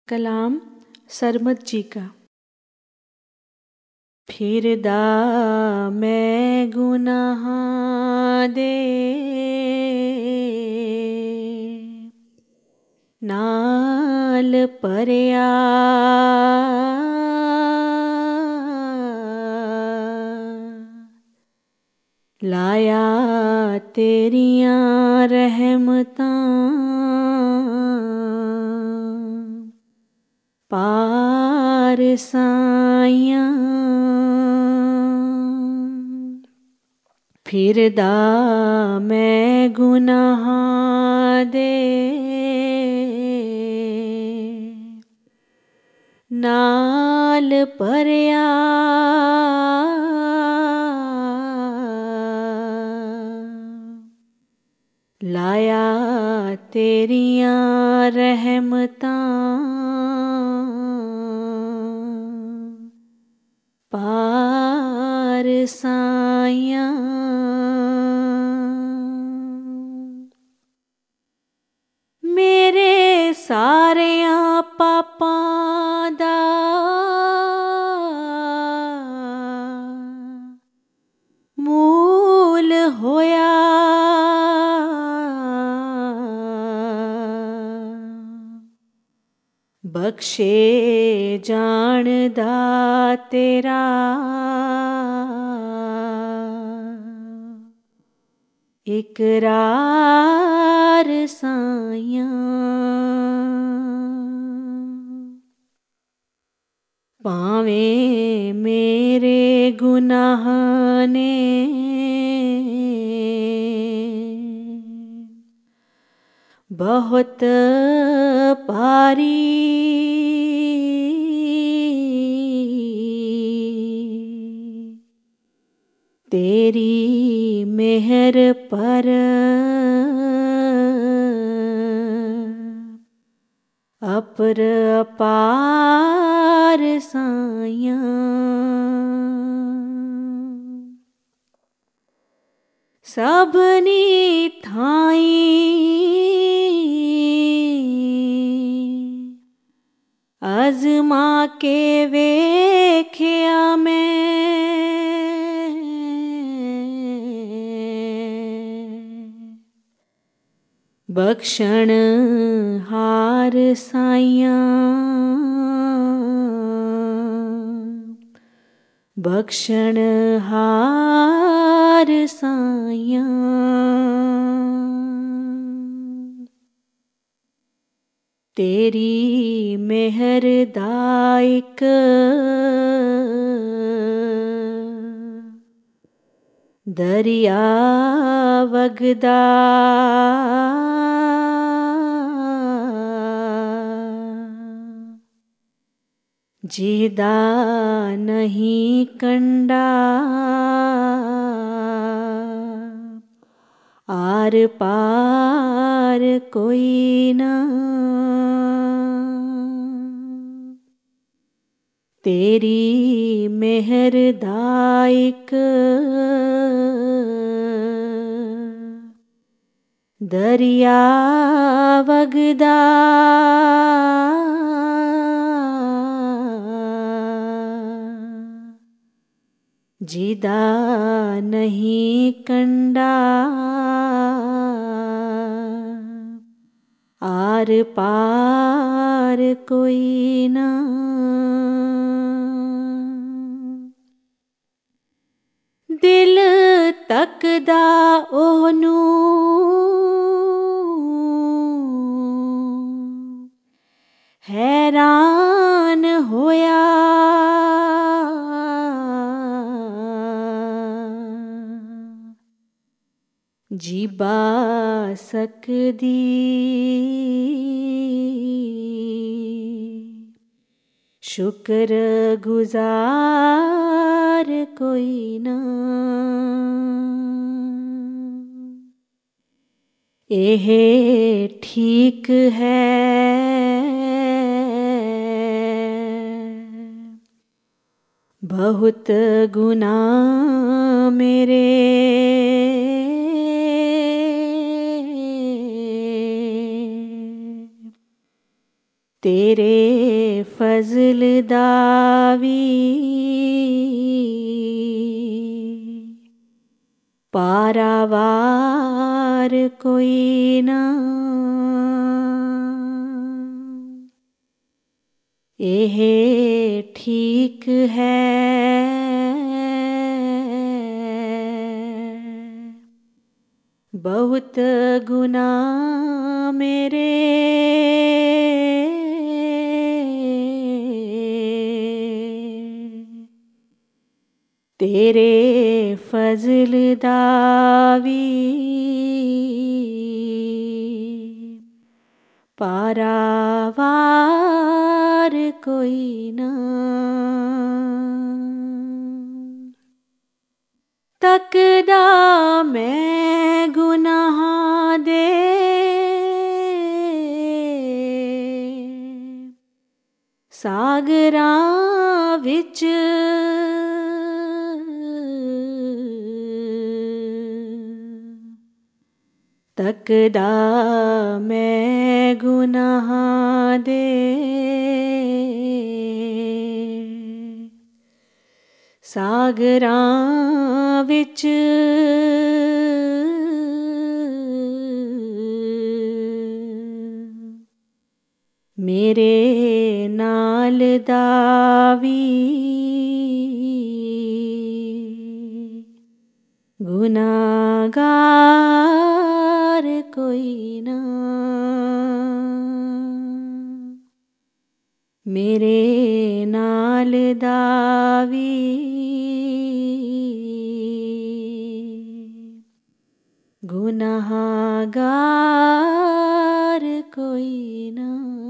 कलाम सरमद जी का। फिरदा मैं गुनाह दे नाल परया लाया तेरियां रहमतां पार साइयां। फिरदा मैं गुनाह दे नाल परया लाया तेरियां रहमतां पार साइयां। मेरे सारियां पापां दा मूल होया बख्शे जानदा तेरा इकरार साइयां। पावें मेरे गुनाह ने बहुत पारी तेरी मेहर पर अपर अपार साइयां। सबनी थाई अज़मा के वेख्या मैं बख्शण हार साइयां बख्शण हार साइयां। तेरी मेहर दा इक दरिया वगदा जिहदा नहीं कंडा आर पार कोई ना। तेरी मेहर दा इक दरिया वगदा जिदा नहीं कंडा आर पार कोई ना। दिल तकदा ओनू हैरान होया जीबा सकदी शुक्र गुजार कोई ना। एह ठीक है बहुत गुनाह मेरे तेरे फजल दावी पारावार कोई ना। एह ठीक है बहुत गुनाह मेरे तेरे फजल दावी पारावार कोई ना। तकदा मैं गुनाह दे सागरां विच तकदा मैं गुनाह दे सागरां विच मेरे नाल दावी गुनाहगार कोई ना। मेरे नाल दावी गुनाहगार कोई ना।